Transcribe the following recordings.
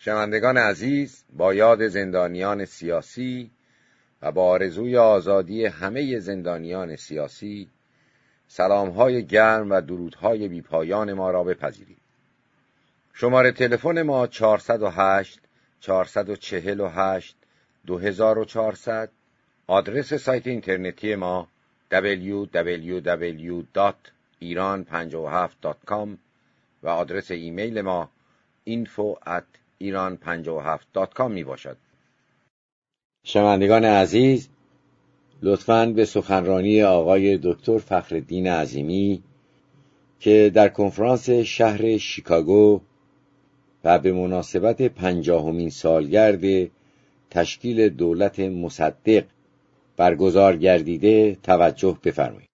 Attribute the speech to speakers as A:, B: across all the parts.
A: شنوندگان عزیز، با یاد زندانیان سیاسی و با آرزوی آزادی همه زندانیان سیاسی، سلام‌های گرم و درودهای بی‌پایان ما را بپذیرید. شماره تلفن ما 408 448 2400. آدرس سایت اینترنتی ما www.iran57.com و آدرس ایمیل ما info@iran57.com می باشد. شنوندگان عزیز، لطفاً به سخنرانی آقای دکتر فخرالدین عظیمی که در کنفرانس شهر شیکاگو و به مناسبت 50مین سالگرد تشکیل دولت مصدق برگزار گردیده توجه بفرمایید.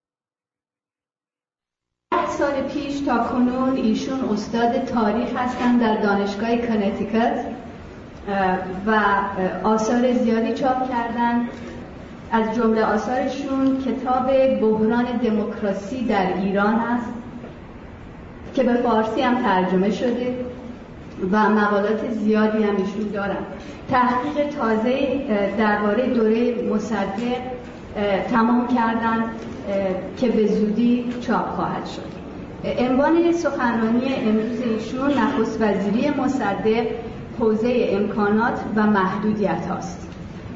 B: سال پیش تا کنون ایشون استاد تاریخ هستند در دانشگاه کنتیکت و آثار زیادی چاپ کردند. از جمله آثارشون کتاب بحران دموکراسی در ایران است که به فارسی هم ترجمه شده و مقالات زیادی هم ایشون دارن. تحقیق تازه درباره دوره مصدق تمام کردن که به زودی چاپ خواهد شد. عنوان سخنرانی امروز ایشون نخست وزیری مصدق، حوزه امکانات و محدودیت هاست.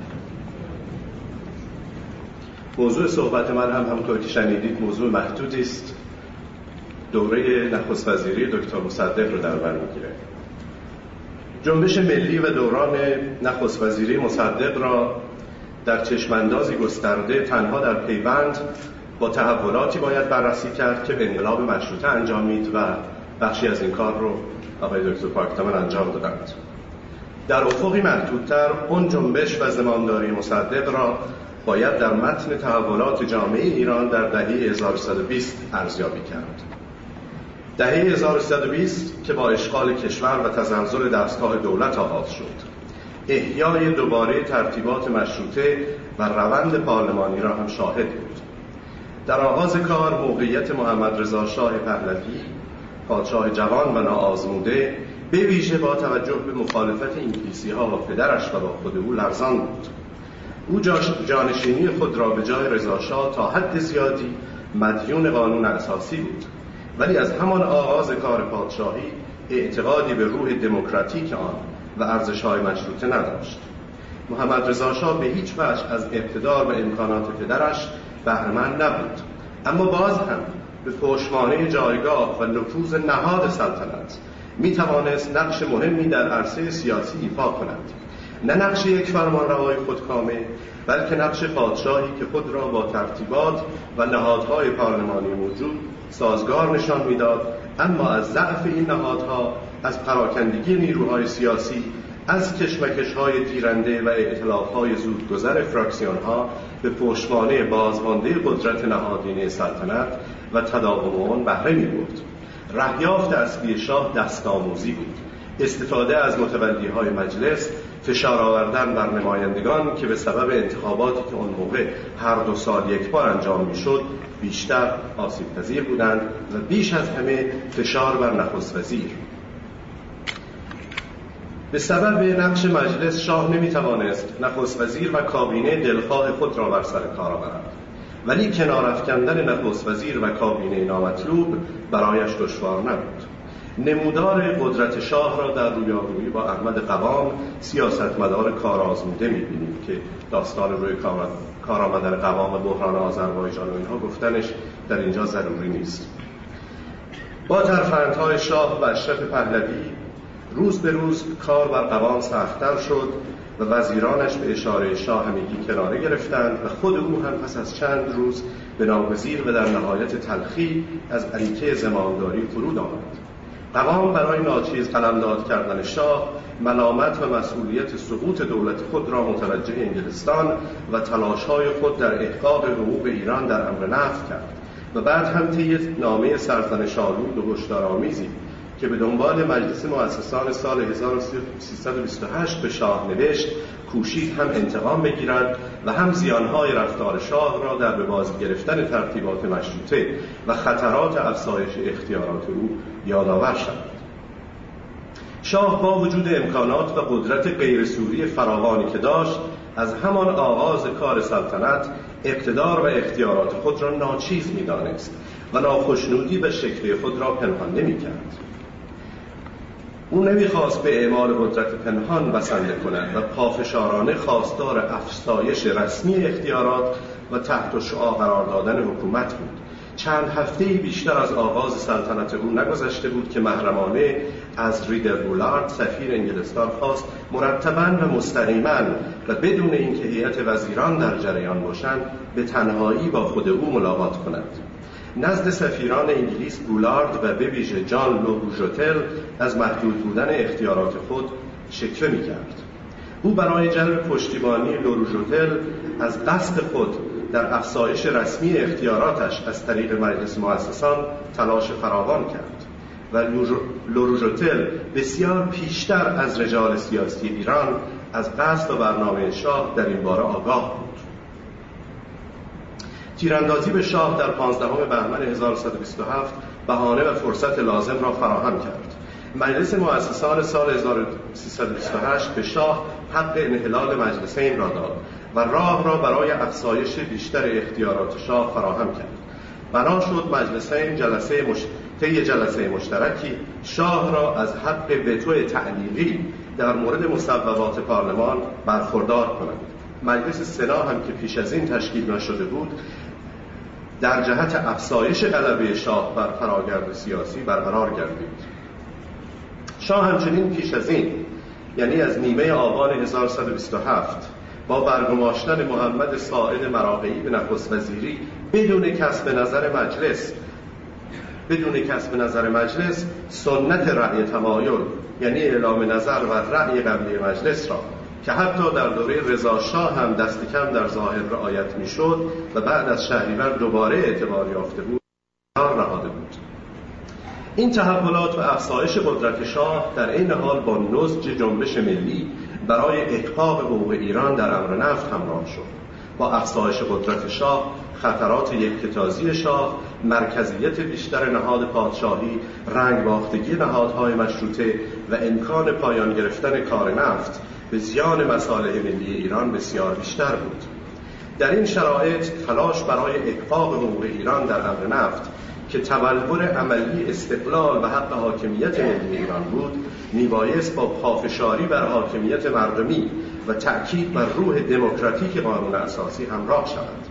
C: موضوع صحبت من هم همونطور که شنیدید موضوع محدودی است. دوره نخست وزیری دکتر مصدق رو در بر میگیره. جنبش ملی و دوران نخست وزیری مصدق را در چشماندازی گسترده تنها در پیوند با تحولاتی باید بررسی کرد که به انقلاب مشروطه انجامید و بخشی از این کار رو آقای دکتر پاکدامن انجام دادند. در افقی محدودتر اون جنبش و زمامداری مصدق را باید در متن تحولات جامعه ایران در دهه 1320 ارزیابی کرد. دهه 1320 که با اشغال کشور و تزلزل دستگاه دولت آغاز شد، احیای دوباره ترتیبات مشروطه و روند پارلمانی را هم شاهد بود. در آغاز کار موقعیت محمد رضا شاه پهلوی، پادشاه جوان و ناآزموده، به ویژه با توجه به مخالفت انگلیسی‌ها و پدرش و با خود او لرزان بود. او جانشینی خود را به جای رضا شاه تا حد زیادی مدیون قانون اساسی بود، ولی از همان آغاز کار پادشاهی اعتقادی به روح دموکراتیک آن و ارزش‌های مشروطه نداشت. محمد رضا شاه به هیچ وجه از اقتدار و امکانات پدرش بهره‌مند نبود، اما باز هم به پشتوانه جایگاه و نفوذ نهاد سلطنت می توانست نقش مهمی در عرصه سیاسی ایفا کند. نه نقش یک فرمانروای خودکامه، بلکه نقش پادشاهی که خود را با ترتیبات و نهادهای پارلمانی موجود سازگار نشان میداد، اما از ضعف این نهادها، از پراکندگی نیروهای سیاسی، از کشمکش‌های تیرنده و ائتلاف‌های زودگذر فراکسیون‌ها به پشتوانه بازمانده قدرت نهادینه سلطنت و تداوم آن بهره می‌برد. رهیافت اصلی شاه دست‌آموزی بود، استفاده از متولی‌های مجلس، فشار آوردن بر نمایندگان که به سبب انتخاباتی که اون موقع هر 2 سال یک بار انجام می‌شد بیشتر آسیب‌پذیر بودند و بیش از همه فشار بر نخست وزیر. به سبب نقش مجلس شاه نمی‌توانست نخست وزیر و کابینه دلخواه خود را بر سر کار آورد، ولی کنار افکندن نخست وزیر و کابینه نامطلوب برایش دشوار نبود. نمودار قدرت شاه را در رویارویی با احمد قوام، سیاستمدار کارآزموده می‌بینیم که داستان روی کار آمدن قوام بحران آذربایجان و اینها گفتنش در اینجا ضروری نیست. با ترفندهای شاه و اشرف پهلوی روز به روز کار بر قوام سخت‌تر شد و وزیرانش به اشاره شاه همگی کناره گرفتند و خود او هم پس از چند روز به ناگزیر و در نهایت تلخی از اریکه زمامداری فرود آمد. قوام برای ناچیز قلمداد کردن شاه ملامت و مسئولیت سقوط دولت خود را متوجه انگلستان و تلاش‌های خود در احقاق حقوق ایران در امر نفت کرد و بعد هم طی نامه سرزنش‌آلود و هشدارآمیزی که به دنبال مجلس مؤسسان سال 1328 به شاه نوشت کوشید هم انتقام بگیرد و هم زیانهای رفتار شاه را در به بازی گرفتن ترتیبات مشروطه و خطرات افزایش اختیارات او یادآور شود. شاه با وجود امکانات و قدرت غیرسوری فراوانی که داشت، از همان آغاز کار سلطنت اقتدار و اختیارات خود را ناچیز می‌دانست و ناخشنودی و شکلی خود را پنهان نمی‌کرد. او نمی‌خواست به اعمال قدرت پنهان بسنده کند و پافشارانه خواستار افزایش رسمی اختیارات و تحت شعاع قرار دادن حکومت بود. چند هفته‌ای بیشتر از آغاز سلطنت او نگذشته بود که محرمانه از ریدربولارد سفیر انگلستان خواست مرتباً و مستقیماً و بدون اینکه هیئت وزیران در جریان باشند به تنهایی با خود او ملاقات کند. نزد سفیران انگلیس بولارد و به ویژه جان لوروژوتل از محدود بودن اختیارات خود شکوه می‌کرد. او برای جلب پشتیبانی لوروژوتل از قصد خود در افزایش رسمی اختیاراتش از طریق مجلس مؤسسان تلاش فراوان کرد و لوروژوتل بسیار پیشتر از رجال سیاسی ایران از قصد و برنامه شاه در این باره آگاه بود. تیراندازی به شاه در 15 بهمن 1127 بهانه و فرصت لازم را فراهم کرد. مجلس مؤسسان سال 1328 به شاه حق انحلال مجلسین را داد و راه را برای افزایش بیشتر اختیارات شاه فراهم کرد. بنا شد مجلسین طی جلسه مشترکی شاه را از حق وتو تعلیقی در مورد مصوبات پارلمان برخوردار کنند. مجلس سنا هم که پیش از این تشکیل نشده بود در جهت افزایش غلبه شاه بر فراگرد سیاسی برقرار گردید. شاه همچنین پیش از این، یعنی از نیمه آبان 1127 با برگماشتن محمد ساعد مراغه‌ای به نخست وزیری بدون کسب نظر مجلس سنت رأی تمایل، یعنی اعلام نظر و رأی قبلی مجلس را که حتی در دوره رضا شاه هم دست کم در ظاهر رعایت میشد و بعد از شهریور دوباره اعتبار یافته بود، نهاده بود. این تحولات و افزایش قدرت شاه در این حال با نضج جنبش ملی برای احقاق حقوق ایران در امر نفت همراه شد. با افزایش قدرت شاه، خطرات یکتازی شاه، مرکزیت بیشتر نهاد پادشاهی، رنگ باختگی نهادهای مشروطه و امکان پایان گرفتن کار نفت به زیان مصالح ملی ایران بسیار بیشتر بود. در این شرایط تلاش برای احقاق حقوق ایران در امر نفت که تبلور عملی استقلال و حق حاکمیت ملی ایران بود، میبایست با پافشاری بر حاکمیت مردمی و تأکید بر روح دموکراتیک قانون اساسی همراه شود.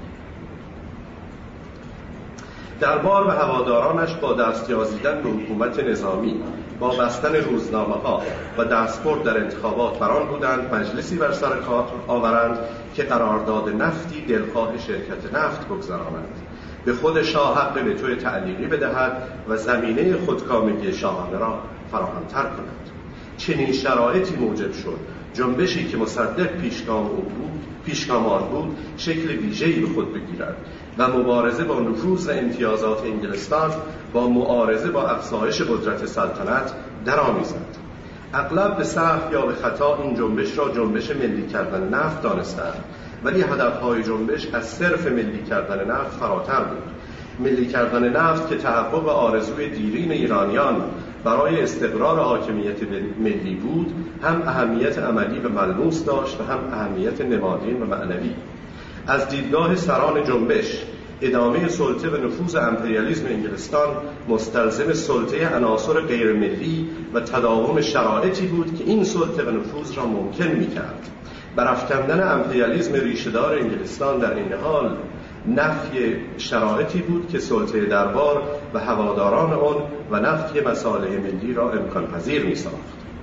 C: دربار و هوادارانش با دستیازیدن به حکومت نظامی، با بستن روزنامه‌ها و دستبرد در انتخابات بران بودند مجلسی بر سر کار آورند که قرارداد نفتی دلخواه شرکت نفت بگذارند، به خود شاه حق وتو تعلیقی بدهد و زمینه خودکامگی شاهانه را فراهم‌تر کند. چنین شرایطی موجب شد جنبشی که مصدق پیشگام آن بود شکل ویژه‌ای به خود بگیرد و مبارزه با نفوذ و امتیازات انگلستان با معارضه با افزایش قدرت سلطنت درآمیزد. اغلب به سهو یا به خطا این جنبش را جنبش ملی کردن نفت دانستند، ولی هدفهای جنبش از صرف ملی کردن نفت فراتر بود. ملی کردن نفت که تحقق آرزوی دیرین ایرانیان برای استقرار حاکمیت ملی بود، هم اهمیت عملی و ملموس داشت و هم اهمیت نمادین و معنوی. از دیدگاه سران جنبش، ادامه سلطه و نفوذ امپریالیسم انگلستان مستلزم سلطه عناصر غیر ملی و تداوم شرایطی بود که این سلطه و نفوذ را ممکن می‌کرد. برافکندن امپریالیسم ریشه‌دار انگلستان در این حال نفی شرایطی بود که سلطه دربار و هواداران آن و نفی مصالح ملی را امکان پذیر می‌ساخت.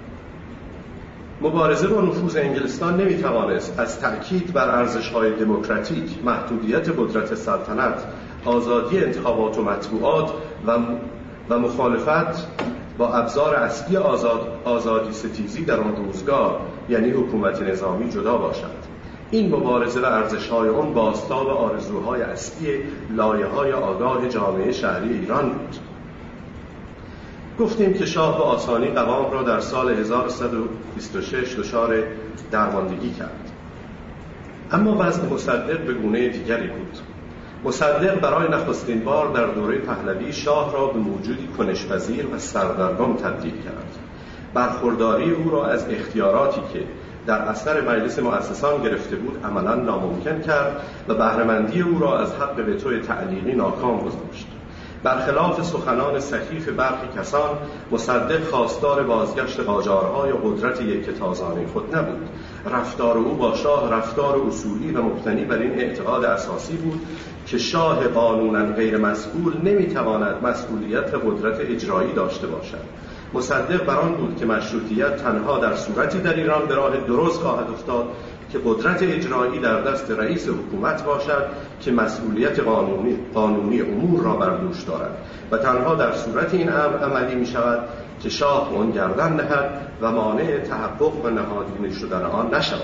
C: مبارزه با نفوذ انگلستان نمی‌توانست از تأکید بر ارزش‌های دموکراتیک، محدودیت قدرت سلطنت، آزادی انتخابات و مطبوعات و مخالفت با ابزار اصلی آزادی ستیزی در آن روزگار، یعنی حکومت نظامی، جدا باشد. این مبارزه و ارزش‌های آن بازتاب آرزوهای اصلی لایه‌های آگاه جامعه شهری ایران بود. گفتیم که شاه به آسانی قوام را در سال 1126 دچار درماندگی کرد. اما وضع مصدق به گونه دیگری بود. مصدق برای نخستین بار در دوره پهلوی شاه را به موجودی کنش‌پذیر و سردرگم تبدیل کرد. برخورداری او را از اختیاراتی که در اثر مجلس مؤسسان گرفته بود عملاً ناممکن کرد و بهره‌مندی او را از حق وتو تعلیقی ناکام گذاشت. برخلاف سخنان سخیف برخی کسان، مصدق خواستار بازگشت قاجارهای قدرت یکتازانه خود نبود. رفتار او با شاه رفتار اصولی و مبتنی بر این اعتقاد اساسی بود که شاه قانوناً غیر مسئول نمیتواند مسئولیت قدرت اجرایی داشته باشد. مصدق بر آن بود که مشروطیت تنها در صورتی در ایران به راه درست خواهد افتاد که قدرت اجرایی در دست رئیس حکومت باشد که مسئولیت قانونی امور را بر دوش دارد و تنها در صورت این امر عملی می شود که شاه آن گردن نهد و مانع تحقق و نهادینه شدن آن نشود.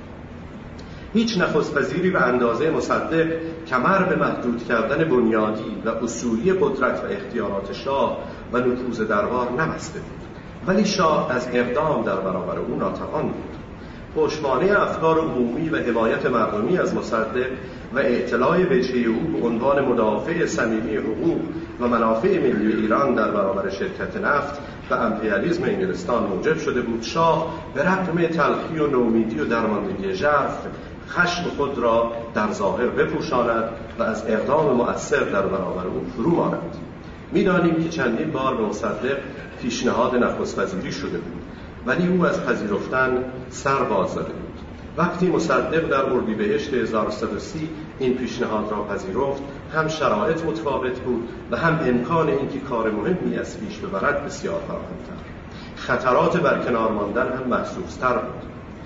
C: هیچ نخست وزیری به اندازه مصدق کمر به محدود کردن بنیادی و اصولی قدرت و اختیارات شاه و نفوذ دربار نبسته بود، ولی شاه از اقدام در برابر او ناتوان بود. پشتوانه افکار عمومی و حمایت مردمی از مصدق و اطلاع وجهه او به عنوان مدافع صمیمی حقوق و منافع ملی ایران در برابر شرکت نفت و امپریالیسم انگلستان موجب شده بود شاه به رغم تلخی و نومیدی و درماندگی ژرف خشم خود را در ظاهر بپوشاند و از اقدام مؤثر در برابر او فرو ماند. می‌دانیم که چندین بار به مصدق پیشنهاد نخست وزیری شده بود، ولی او از پذیرفتن سر باز زده بود. وقتی مصدق در اردیبهشت 1330 این پیشنهاد را پذیرفت، هم شرایط متفاوت بود و هم امکان اینکه کار مهمی از پیش ببرد بسیار فراوان‌تر. خطرات برکنار ماندن هم محسوس‌تر بود.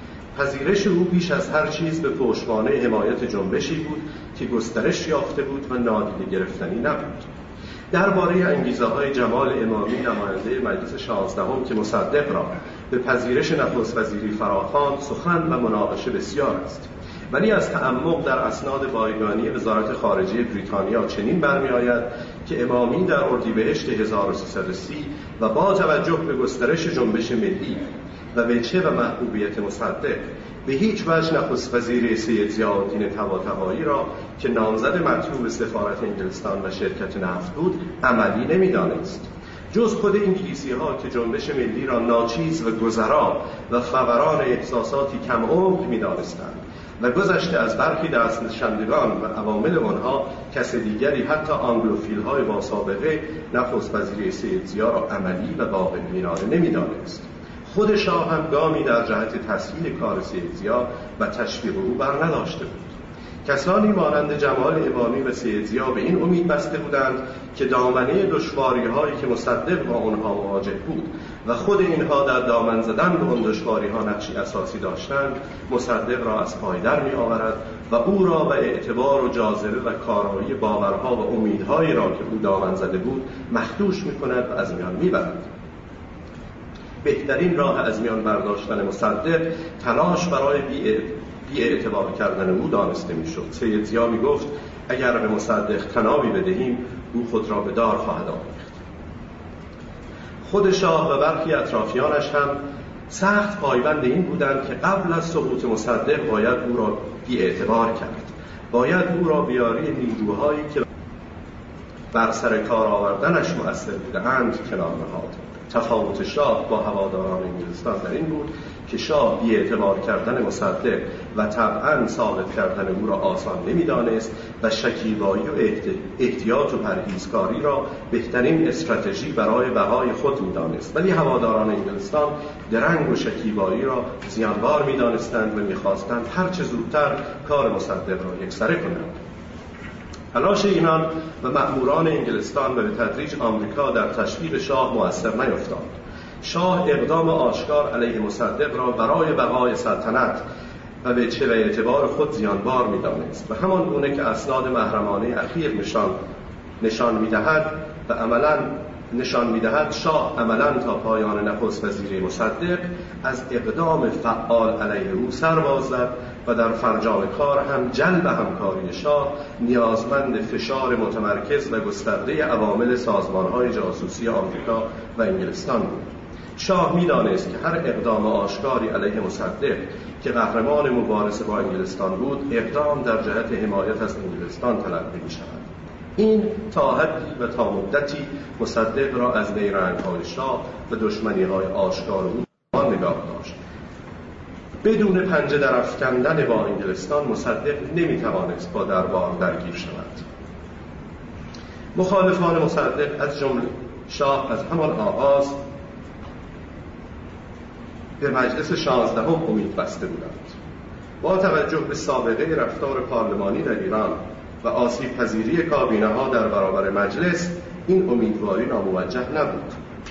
C: پذیرش او بیش از هر چیز به پشتوانه حمایت جنبشی بود که گسترش یافته بود و نادیده گرفتنی نبود. درباره انگیزه‌های جمال امامی نماینده مجلس 16 که مصدق را به پذیرش نخست وزیری فراخواند سخن و مناقشه بسیار است، ولی از تعمق در اسناد بایگانی وزارت خارجه بریتانیا چنین برمی‌آید که امامی در اردیبهشت 1330 و با توجه به گسترش جنبش ملی و وجهه و محبوبیت مصدق به هیچ وجه نخست وزیر سید ضیاءالدین طباطبایی را که نامزد مطلوب سفارت انگلستان و شرکت نفت بود عملی نمی‌دانست. جز خود انگلیسی‌ها که جنبش ملی را ناچیز و گذرا و فوران احساساتی کم عمق می‌دانستند و گذشته از برخی دستنشاندگان و عوامل آنها کس دیگری حتی آنگلوفیل‌های با سابقه نخست وزیر سید ضیاء را عملی و واقع بینانه نمی‌دانست. خود شاه هم گامی در جهت تسهیل کار سید ضیاء و تشویق او بر نداشته بود. کسانی مانند جمال امامی و سید ضیاء به این امید بسته بودند که دامنه دشواری‌هایی که مصدق با آنها مواجه بود و خود اینها در دامن زدن به آن دشواری‌ها نقشی اساسی داشتند، مصدق را از پای در می‌آورد و او را به اعتبار و جاذبه و کارایی باورها و امیدهایی را که او دامن زده بود مخدوش می‌کند و از میان می‌برد. بهترین راه از میان برداشتن مصدق تلاش برای بی‌اعتبار کردن او دانسته می‌شد. سید ضیاء می‌گفت اگر به مصدق طنابی بدهیم او خود را به دار خواهد آویخت. خود شاه و برخی اطرافیانش هم سخت پایبند این بودند که قبل از سقوط مصدق باید او را بی‌اعتبار کرد، باید او را بیاری نیروهایی که بر سر کار آوردنش مؤثر بودند کنار نهاد. تفاوت شاه با هواداران انگلستان در این بود که شاه بی‌اعتبار کردن مصدق و طبعاً ثابت کردن او را آسان نمی‌دانست و شکیبایی و احتیاط و پرهیزکاری را بهترین استراتژی برای بقای خود می‌دانست، ولی هواداران انگلستان درنگ و شکیبایی را زیانبار می‌دانستند و می‌خواستند هر چه زودتر کار مصدق را یکسره کنند. تلاش اینان و مأموران انگلستان و به تدریج آمریکا در تشویق شاه مؤثر نیفتاد. شاه اقدام آشکار علیه مصدق را برای بقای سلطنت و وجهه و اعتبار خود زیانبار می‌دانست و همان گونه که اسناد محرمانه اخیر نشان می‌دهد شاه عملاً تا پایان نخست وزیری مصدق از اقدام فعال علیه او سر باز زد و در فرجام کار هم جلب همکاری شاه نیازمند فشار متمرکز و گسترده عوامل سازمان‌های جاسوسی آمریکا و انگلستان بود. شاه می‌دانست که هر اقدام آشکاری علیه مصدق که قهرمان مبارزه با انگلستان بود، اقدام در جهت حمایت از انگلستان تلقی می‌شود. این تا حدی و تا مدتی مصدق را از نیرنگ‌های شاه و دشمنی‌های آشکار او نگاه داشت. بدون پنجه در افکندن با انگلستان مصدق نمی‌توانست با دربار درگیر شود. مخالفان مصدق از جمله شاه از همان آغاز به مجلس 16 امید بسته بودند. با توجه به سابقه رفتار پارلمانی در ایران و آسیب پذیری کابینه ها در برابر مجلس، این امیدواری ناموجه نبود.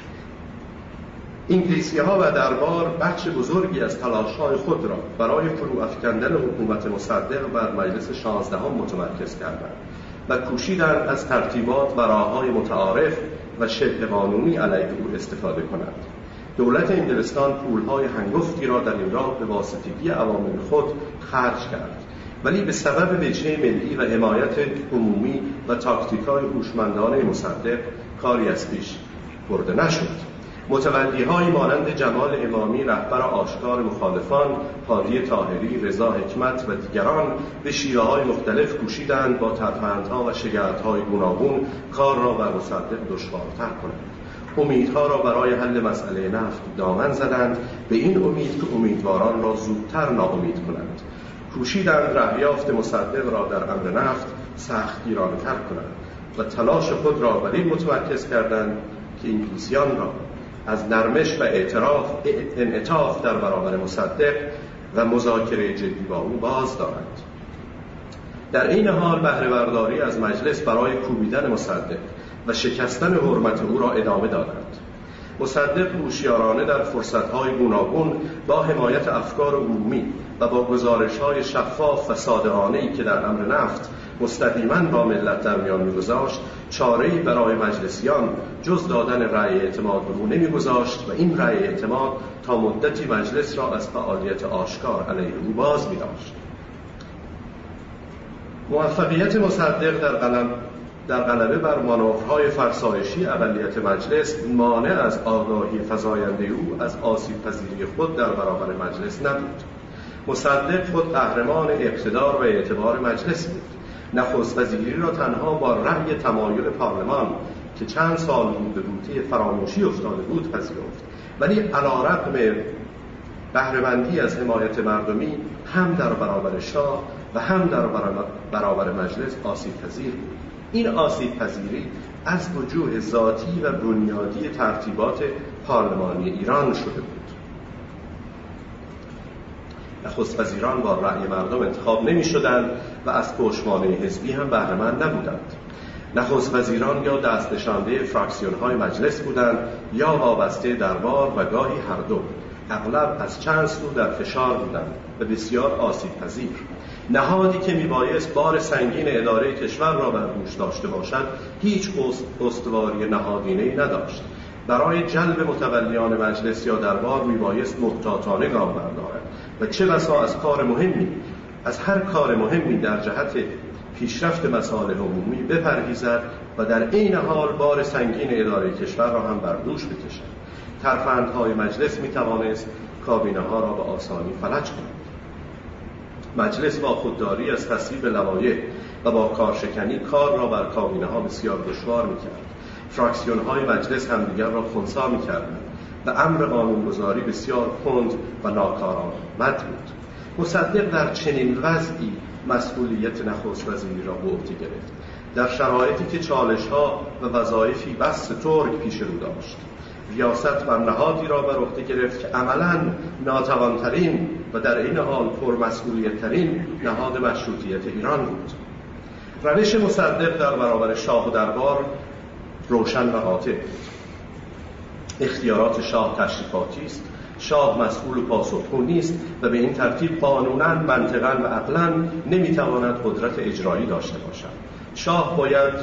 C: انگلیسی ها و دربار بخش بزرگی از تلاش های خود را برای فرو افکندن حکومت مصدق بر مجلس 16 متمرکز کردند و کوشیدند از ترتیبات و راه‌های متعارف و شبه قانونی علیه او استفاده کنند. دولت انگلستان پولهای هنگفتی را در این راه به واسطگی عوامل خود خرج کرد، ولی به سبب وجهه ملی و حمایت عمومی و تاکتیک‌های هوشمندانه مصدق کاری از پیش برده نشد. متولی‌هایی مانند جمال امامی رهبر آشکار مخالفان، حاجی طاهری، رضا حکمت و دیگران به شیوه‌های مختلف کوشیدند با ترفندها و شگفت‌های گوناگون کار را بر مصدق دشوارتر کنند. امیدها را برای حل مسئله نفت دامن زدند، به این امید که امیدواران را زودتر ناامید کنند. کوشیدند رهیافت مصدق را در امر نفت سختگیرانه‌تر کنند و تلاش خود را بر این متمرکز کردند که انگلیسیان را از نرمش و انعطاف در برابر مصدق و مذاکره جدی با او باز دارند. در این حال بهره برداری از مجلس برای کوبیدن مصدق و شکستن حرمت او را ادامه دادند. مصدق هوشیارانه در فرصت‌های گوناگون با حمایت افکار عمومی و با گزارش‌های شفاف و صادقانه‌ای که در امر نفت مستقیما با ملت در میان می‌گذاشت، چاره‌ای برای مجلسیان جز دادن رأی اعتماد به او نمی‌گذاشت و این رأی اعتماد تا مدتی مجلس را از فعالیت آشکار علیه او باز می‌داشت. موفقیت مصدق در غلبه بر مانورهای فرسایشی اقلیت مجلس مانع از آگاهی فزاینده او از آسیب پذیری خود در برابر مجلس نبود. مصدق خود قهرمان اقتدار و اعتبار مجلس بود. نخست وزیری را تنها با رأی تمایل پارلمان که چند سال بود به بوته فراموشی افتاده بود پذیرفت، ولی علی‌رغم بهره‌مندی از حمایت مردمی هم در برابر شاه و هم در برابر مجلس آسیب پذیر بود. این آسیب پذیری از وجوه ذاتی و بنیادی ترتیبات پارلمانی ایران شده بود. نخست وزیران با رأی مردم انتخاب نمی شدند و از پشتوانه حزبی هم بهره‌مند نبودند. نخست وزیران یا دست نشانده فراکسیون‌های مجلس بودند یا وابسته دربار و گاهی هر دو. اغلب از چند سو در فشار بودند و بسیار آسیب پذیر. نهادی که میبایست بار سنگین اداره کشور را بر دوش داشته باشد هیچ استواری نهادینه‌ای نداشت. برای جلب متولیان مجلس یا دربار میبایست محتاطانه گام بردارد و چه بسا از هر کار مهمی در جهت پیشرفت مصالح عمومی بپرهیزد و در عین حال بار سنگین اداره کشور را هم بر دوش بکشد. ترفندهای مجلس میتوانست کابینه ها را به آسانی فلج کند. مجلس با خودداری از تصویب لوایح و با کارشکنی کار را بر کابینه ها بسیار دشوار میکرد. فراکسیون های مجلس همدیگر را خنثی میکردند و امر قانونگذاری بسیار کند و ناکارآمد بود. مصدق در چنین وضعی مسئولیت نخست وزیری را به عهده گرفت، در شرایطی که چالش‌ها و وظایفی بس ترک پیش رو داشت. ریاست بر نهادی را بر عهده گرفت که عملاً ناتوان‌ترین و در این حال پرمسئولیت‌ترین نهاد مشروطیت ایران بود. روش مصدق در برابر شاه و دربار روشن و قاطع بود. اختیارات شاه تشریفاتی است، شاه مسئول و پاسخگو نیست و به این ترتیب قانوناً، منطقاً و عقلاً نمیتواند قدرت اجرایی داشته باشد. شاه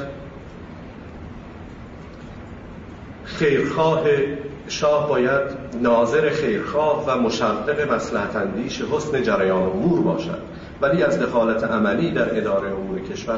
C: باید ناظر خیرخواه و مشوق مصلحت اندیش حسن جریان امور باشد، ولی از دخالت عملی در اداره امور کشور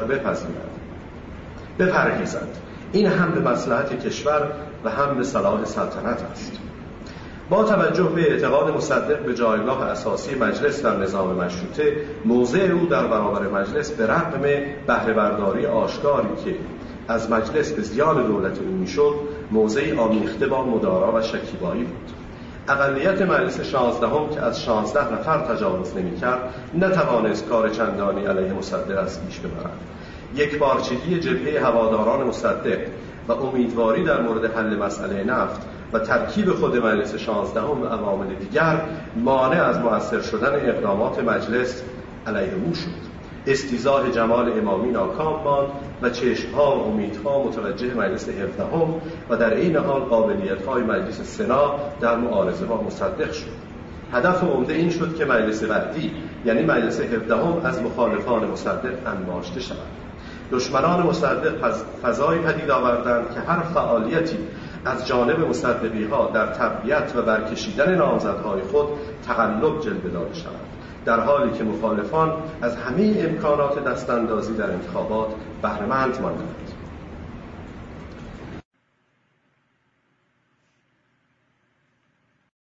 C: بپرهیزد. این هم به مصلحت کشور و هم به صلاح سلطنت است. با توجه به اعتقاد مصدق به جایگاه اساسی مجلس در نظام مشروطه، موضع او در برابر مجلس به رغم بهره برداری آشکاری که از مجلس به زیان دولت او میشد، موضعی آمیخته با مدارا و شکیبایی بود. اقلیت مجلس 16 که از 16 نفر تجاوز نمی‌کرد، نتوانست کار چندانی علیه مصدق از پیش ببرد. یک بارچگی جبهه هواداران مصدق و امیدواری در مورد حل مسئله نفت و ترکیب خود مجلس 16 و عوامل دیگر مانع از مؤثر شدن اقدامات مجلس علیه او شد. استیضاح جمال امامی ناکام ماند و چشم‌ها و امیدها متوجه مجلس 17 و در این حال قابلیت‌های مجلس سنا در معارضه با مصدق شد. هدف عمده این شد که مجلس بعدی یعنی مجلس 17 از مخالفان مصدق انباشته شود. دشمنان مصدق فضای پدید آوردند که هر فعالیتی از جانب مصدقی‌ها در تقویت و برکشیدن نامزدهای خود تقلب جلوه داده شود، در حالی که مخالفان از همه امکانات دستاندازی در انتخابات بهره‌مند ماندند.